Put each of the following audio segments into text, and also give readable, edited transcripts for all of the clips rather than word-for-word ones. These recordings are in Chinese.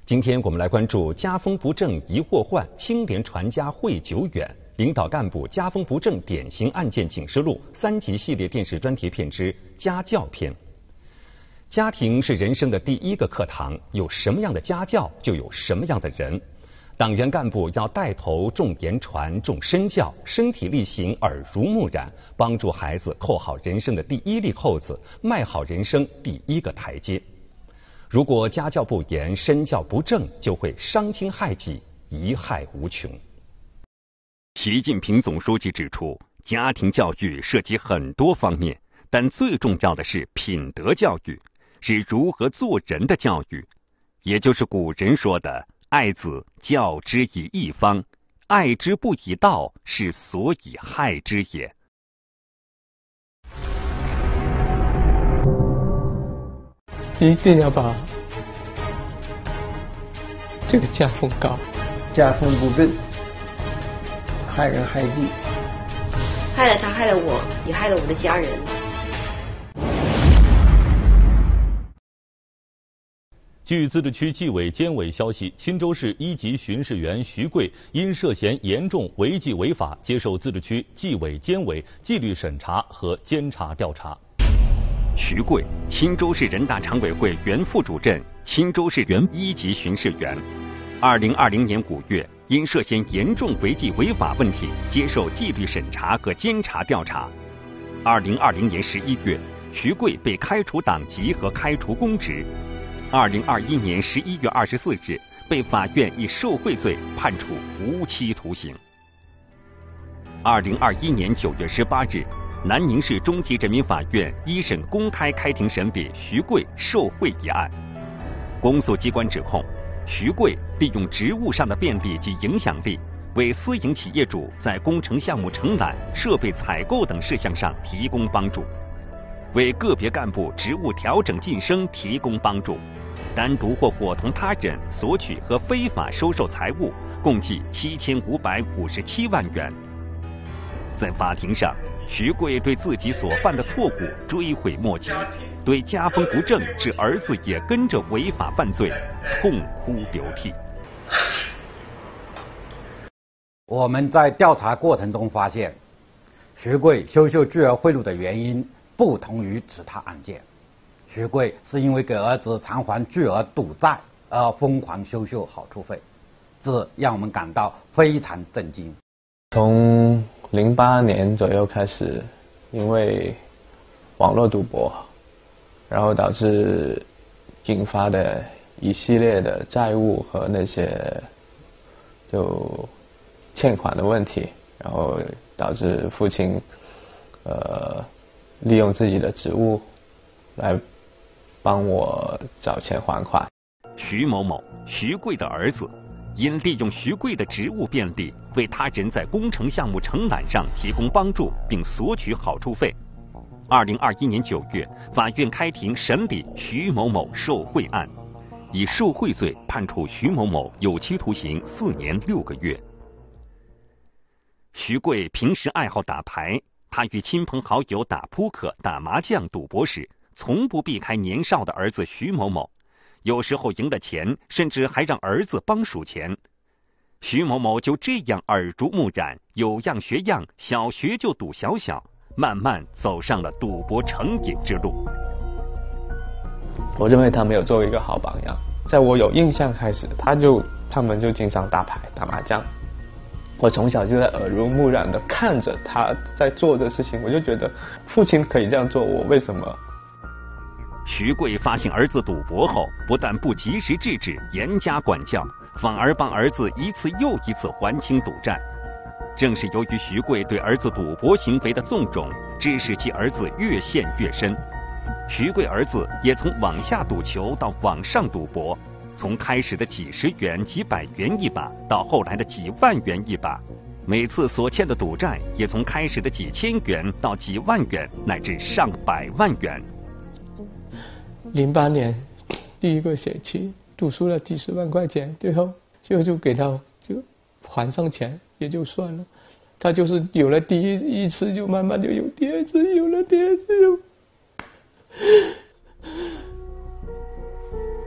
今天我们来关注家风不正疑祸患，清廉传家会久远，领导干部家风不正典型案件警示录3集系列电视专题片之家教篇。家庭是人生的第一个课堂，有什么样的家教，就有什么样的人。党员干部要带头重言传、重身教，身体力行、耳濡目染，帮助孩子扣好人生的第一粒扣子，迈好人生第一个台阶。如果家教不严、身教不正，就会伤亲害己，贻害无穷。 习近平总书记指出，家庭教育涉及很多方面，但最重要的是品德教育，是如何做人的教育，也就是古人说的爱子教之以义方，爱之不以道，是所以害之也。 一定要把这个家风搞， 家风不正，害人害己， 害了他，害了我，也害了我的家人。 据自治区纪委监委消息，钦州市1级巡视员徐贵因涉嫌严重违纪违法，接受自治区纪委监委纪律审查和监察调查。 徐贵，钦州市人大常委会原副主任，钦州市原1级巡视员。2020年5月，因涉嫌严重违纪违法问题，接受纪律审查和监察调查。2020年11月，徐贵被开除党籍和开除公职。2021年11月24日，被法院以受贿罪判处无期徒刑。2021年9月18日，南宁市中级人民法院一审公开开庭审理徐贵受贿一案。公诉机关指控，徐贵利用职务上的便利及影响力，为私营企业主在工程项目承揽、设备采购等事项上提供帮助，为个别干部职务调整晋升提供帮助，单独或伙同他人索取和非法收受财物，共计7557万元。在法庭上，徐贵对自己所犯的错误追悔莫及，对家风不正致儿子也跟着违法犯罪痛哭流涕。 我们在调查过程中发现，徐贵收受巨额贿赂的原因不同于其他案件。徐贵是因为给儿子偿还巨额赌债而疯狂收受好处费，这让我们感到非常震惊。 从08年左右开始，因为网络赌博，然后导致引发的一系列的债务和那些就欠款的问题，然后导致父亲利用自己的职务来帮我找钱还款。 徐某某，徐贵的儿子，因利用徐贵的职务便利，为他人在工程项目承揽上提供帮助，并索取好处费。2021年9月，法院开庭审理徐某某受贿案，以受贿罪判处徐某某有期徒刑4年6个月。徐贵平时爱好打牌，他与亲朋好友打扑克、打麻将、赌博时，从不避开年少的儿子徐某某，有时候赢了钱，甚至还让儿子帮数钱。徐某某就这样耳濡目染，有样学样，小学就赌小小，慢慢走上了赌博成瘾之路。 我认为他没有作为一个好榜样，在我有印象开始，他们就经常打牌、打麻将。我从小就在耳濡目染的看着他在做的事情，我就觉得父亲可以这样做，我为什么？ 徐贵发现儿子赌博后，不但不及时制止、严加管教，反而帮儿子一次又一次还清赌债。正是由于徐贵对儿子赌博行为的纵容，致使其儿子越陷越深。徐贵儿子也从网下赌球到网上赌博，从开始的几十元、几百元一把，到后来的几万元一把，每次所欠的赌债也从开始的几千元到几万元，乃至上百万元。 08年第一个学期赌输了几十万块钱，最后就给他就还上钱也就算了，他就是有了第一次就慢慢就有第二次，有了第二次就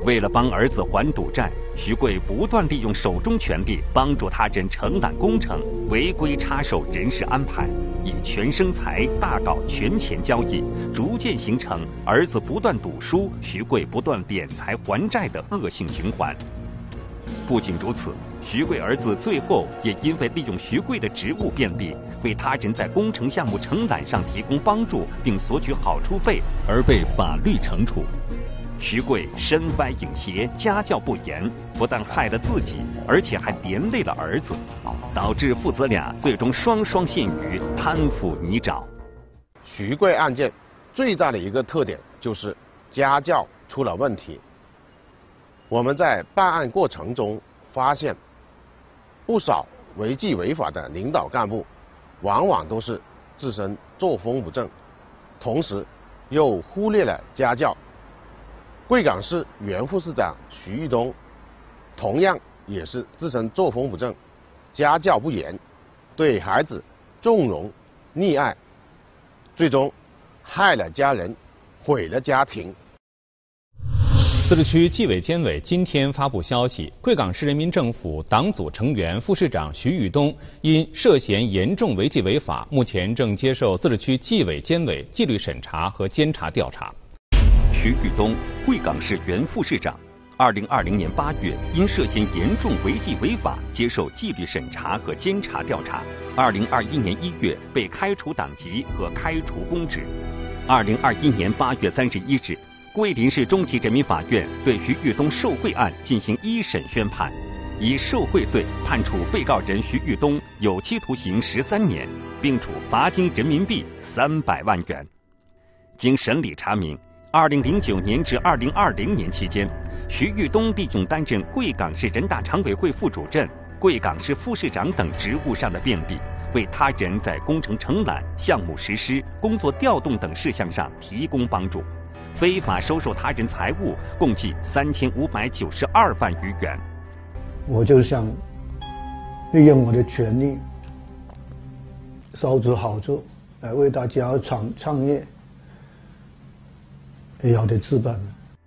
为了帮儿子还赌债，徐贵不断利用手中权力帮助他人承揽工程，违规插手人事安排，以权生财，大搞权钱交易，逐渐形成儿子不断赌输，徐贵不断敛财还债的恶性循环。不仅如此，徐贵儿子最后也因为利用徐贵的职务便利，为他人在工程项目承揽上提供帮助并索取好处费而被法律惩处。徐贵身歪影斜，家教不严，不但害了自己，而且还连累了儿子，导致父子俩最终双双陷于贪腐泥沼。 徐贵案件最大的一个特点就是家教出了问题。我们在办案过程中发现，不少违纪违法的领导干部，往往都是自身作风不正，同时又忽略了家教。贵港市原副市长徐玉东，同样也是自身作风不正，家教不严，对孩子纵容溺爱，最终害了家人，毁了家庭。 自治区纪委监委今天发布消息，贵港市人民政府党组成员、副市长徐玉东因涉嫌严重违纪违法，目前正接受自治区纪委监委纪律审查和监察调查。 徐玉东，贵港市原副市长，2020年8月因涉嫌严重违纪违法接受纪律审查和监察调查，2021年1月被开除党籍和开除公职。2021年8月31日，桂林市中级人民法院对徐玉东受贿案进行一审宣判，以受贿罪判处被告人徐玉东有期徒刑13年，并处罚金人民币300万元。经审理查明，2009年至2020年期间，徐玉东利用担任贵港市人大常委会副主任、贵港市副市长等职务上的便利，为他人在工程承揽、项目实施、工作调动等事项上提供帮助，非法收受他人财物共计3592万余元。 我就想利用我的权利，收取好处，来为大家创业。要的资本。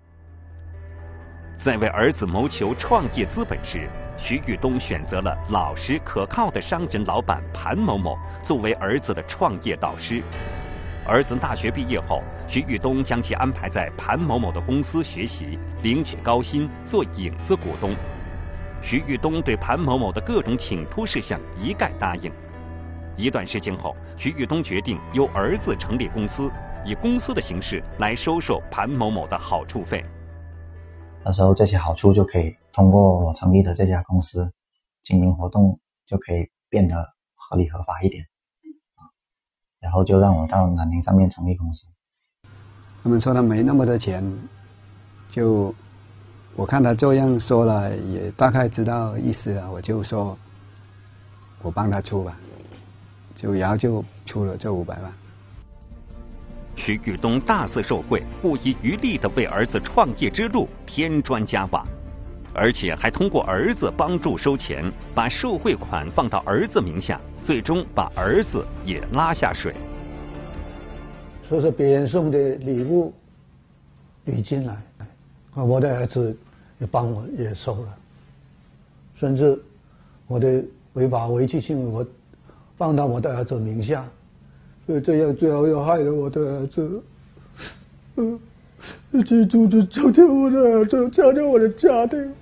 在为儿子谋求创业资本时，徐玉东选择了老实可靠的商人老板潘某某作为儿子的创业导师。儿子大学毕业后，徐玉东将其安排在潘某某的公司学习，领取高薪，做影子股东。徐玉东对潘某某的各种请托事项一概答应。一段时间后，徐玉东决定由儿子成立公司，以公司的形式来收受潘某某的好处费。 到时候这些好处就可以通过我成立的这家公司经营活动，就可以变得合理合法一点。然后就让我到南宁上面成立公司。 他们说他没那么多钱，就我看他这样说了，也大概知道意思了，我就说我帮他出吧，然后就出了这500万。 徐玉东大肆受贿，不遗余力地为儿子创业之路添砖加瓦，而且还通过儿子帮助收钱，把受贿款放到儿子名下，最终把儿子也拉下水。 说是别人送的礼物礼金来，我的儿子也帮我也收了，甚至我的违法违纪行为我放到我的儿子名下，所以这样最后又害了我的儿子，记住就救救我的儿子，救救我的家庭。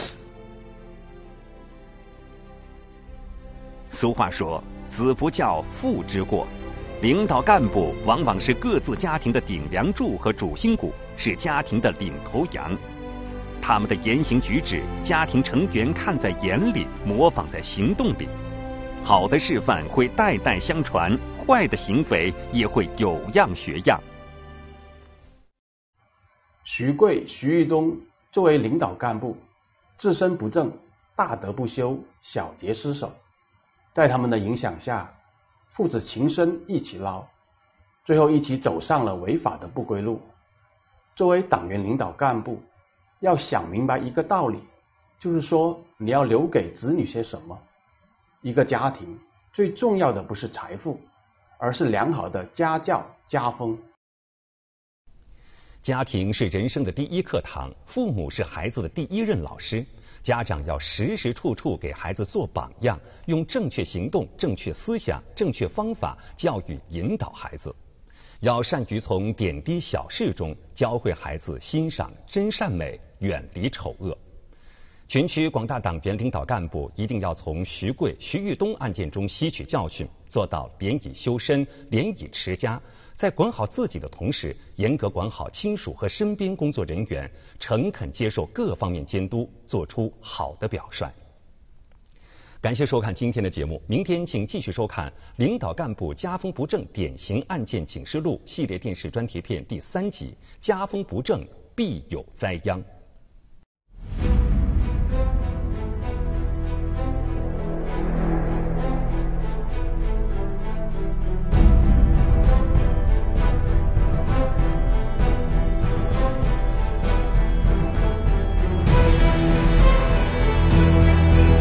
俗话说，子不教，父之过。领导干部往往是各自家庭的顶梁柱和主心骨，是家庭的领头羊。他们的言行举止，家庭成员看在眼里，模仿在行动里。好的示范会代代相传，坏的行为也会有样学样。 徐贵、徐玉东作为领导干部，自身不正，大德不修，小节失守。在他们的影响下，父子情深一起捞，最后一起走上了违法的不归路。作为党员领导干部，要想明白一个道理，就是说你要留给子女些什么。一个家庭最重要的不是财富，而是良好的家教家风。 家庭是人生的第一课堂，父母是孩子的第一任老师。家长要时时处处给孩子做榜样，用正确行动、正确思想、正确方法教育引导孩子。要善于从点滴小事中教会孩子欣赏真善美，远离丑恶。全区广大党员领导干部一定要从徐贵、徐玉东案件中吸取教训，做到廉以修身、廉以持家，在管好自己的同时，严格管好亲属和身边工作人员，诚恳接受各方面监督，做出好的表率。感谢收看今天的节目，明天请继续收看《领导干部家风不正典型案件警示录》系列电视专题片第3集《家风不正必有灾殃》。